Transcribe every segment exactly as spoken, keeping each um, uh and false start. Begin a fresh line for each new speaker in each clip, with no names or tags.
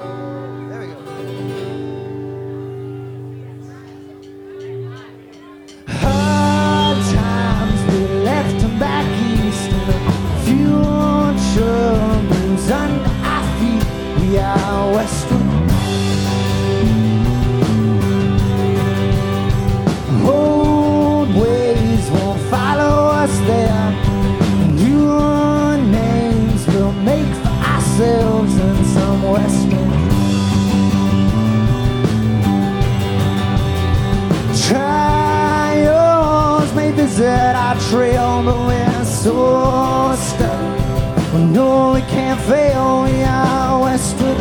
There we go. Hard times we left them back east, and the future moves under our feet. We are westward. Old ways won't follow us there. New names we'll make for ourselves in some western. Trials may visit our trail, but we're so stuck. We know we can't fail. We are westward.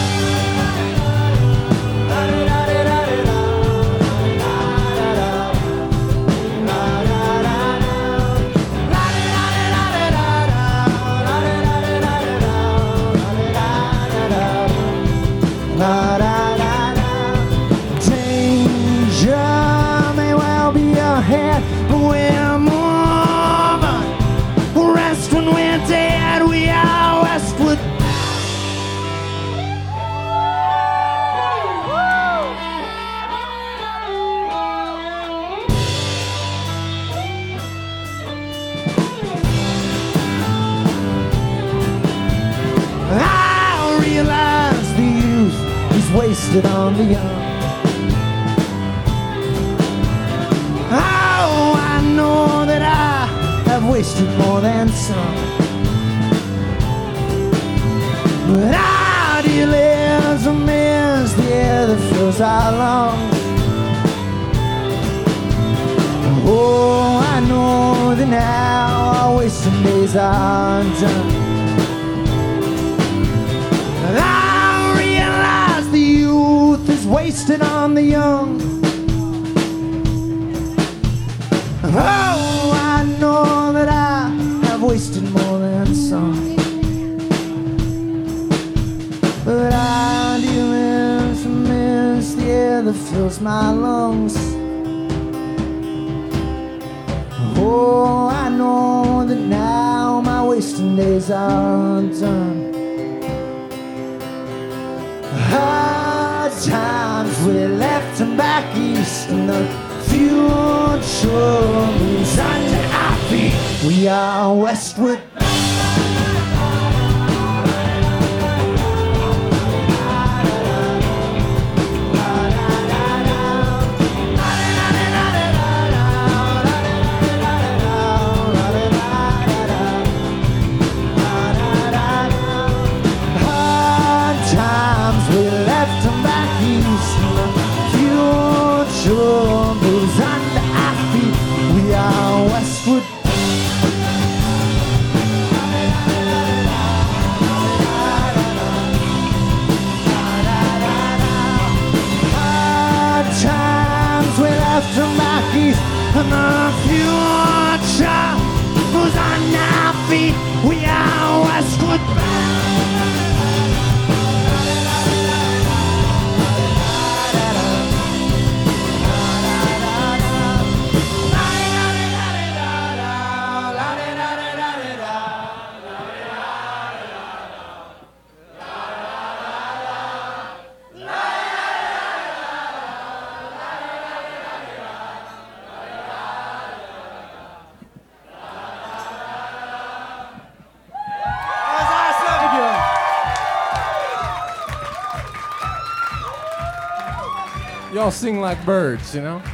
Danger may well be ahead, but we're moving. Rest when we're dead. We are westward. I realize the youth is wasted on the young. Oh, I know that I have wasted more than some. But idealism is the air that fills our lungs. Oh, I know that now our wasting days are done. I realize the youth is wasted on the young. Oh, I know that I have wasted more than some. But idealism is the air that fills my lungs. Oh, I know that now my wasting days are done. Hard times we left them back east, and the future moves under our feet. We are westward. Hard times we left them back east, and the future moves under our feet. We are westward. Hard times we left them back east, and the future moves under our feet. We are westward.
Y'all sing like birds, you know?